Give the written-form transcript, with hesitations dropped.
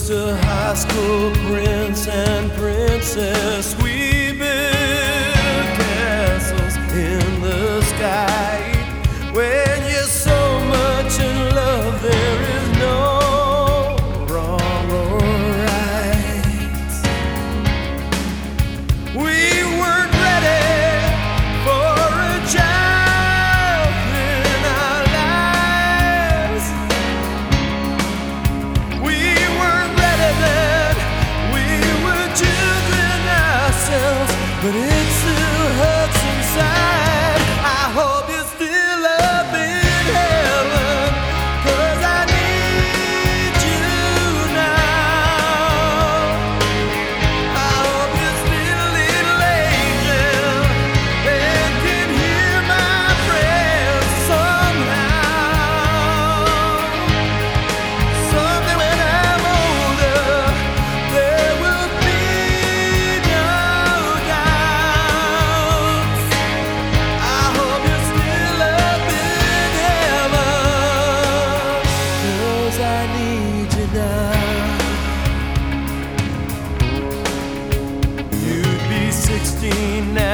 just a high school prince and princess. We build castles in the sky. When you're so much in love, there is no wrong or right. We weren't ready for a child in our lives. We weren't ready then. We were children ourselves, but it still hurts inside. I hope you're still up in heaven, 'cause I need you now. I hope you're still a little angel and can hear my prayers somehow. Someday when I'm older, there will be no doubts. I hope you're still up in heaven, 'cause I need you now. You'd be 16 now.